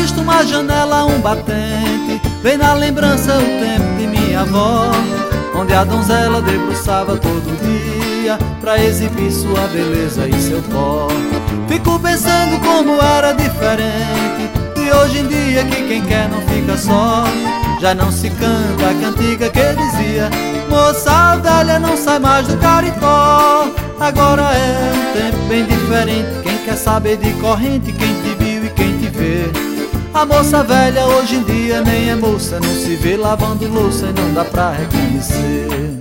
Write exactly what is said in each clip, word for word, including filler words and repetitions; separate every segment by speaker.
Speaker 1: avisto uma janela, um batente, vem na lembrança o tempo de minha avó, onde a donzela debruçava todo dia pra exibir sua beleza e seu pó. Fico pensando como era diferente de hoje em dia, que quem quer não fica só. Já não se canta a cantiga que dizia: moça velha não sai mais do caritó. Agora é um tempo bem diferente, quem quer saber de corrente, quem te viu e quem te vê. A moça velha hoje em dia nem é moça, não se vê lavando louça e não dá pra reconhecer.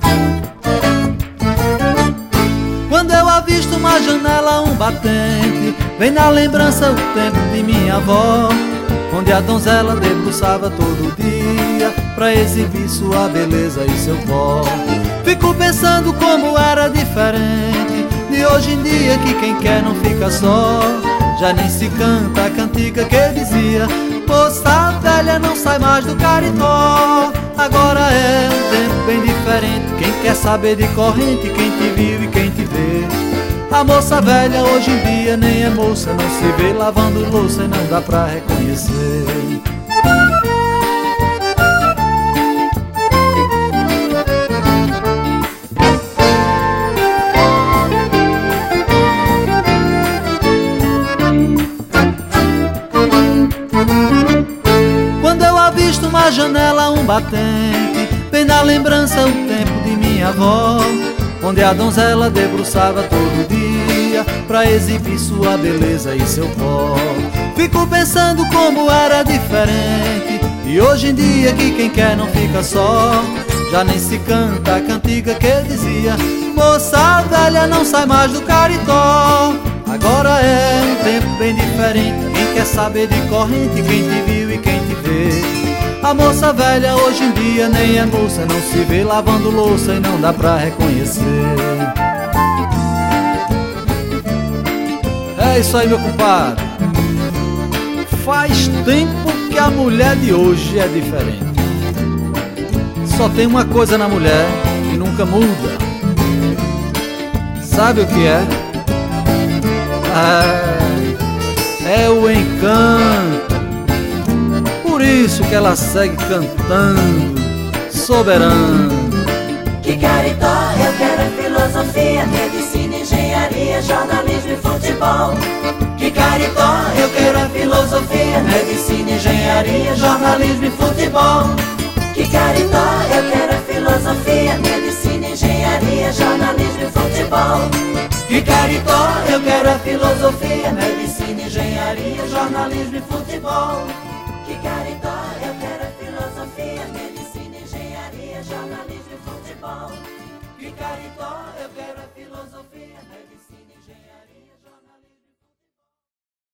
Speaker 1: Quando eu avisto uma janela, um batente, vem na lembrança o tempo de minha avó, onde a donzela debruçava todo dia pra exibir sua beleza e seu pó. Fico pensando como era diferente de hoje em dia, que quem quer não fica só. Já nem se canta a cantiga que dizia: moça velha não sai mais do caritó. Agora é um tempo bem diferente, quem quer saber de corrente, quem te viu e quem te vê. A moça velha hoje em dia nem é moça, não se vê lavando louça e não dá pra reconhecer. Quando eu avisto uma janela, um batente, vem na lembrança o tempo de minha avó, onde a donzela debruçava todo dia pra exibir sua beleza e seu pó. Fico pensando como era diferente e hoje em dia, que quem quer não fica só. Já nem se canta a cantiga que dizia: moça velha não sai mais do caritó. Agora é um tempo bem diferente, quem quer saber de corrente, quem te viu e quem te vê. A moça velha hoje em dia nem é moça, não se vê lavando louça e não dá pra reconhecer. É isso aí, meu compadre. Faz tempo que a mulher de hoje é diferente. Só tem uma coisa na mulher que nunca muda. Sabe o que é? É, é o encanto. Por isso que ela segue cantando, soberana.
Speaker 2: Que caritó, eu quero é filosofia, medicina, engenharia, jornalismo e futebol. Que caritó, eu quero é filosofia, medicina, engenharia, jornalismo e futebol. Que caritó, eu quero é filosofia, medicina, engenharia, jornalismo e futebol. Que caritó, eu quero é filosofia, medicina, engenharia, jornalismo e futebol. Que caritó, eu quero é filosofia, medicina, engenharia, jornalismo e futebol. Que caritó, eu quero é filosofia, medicina, engenharia.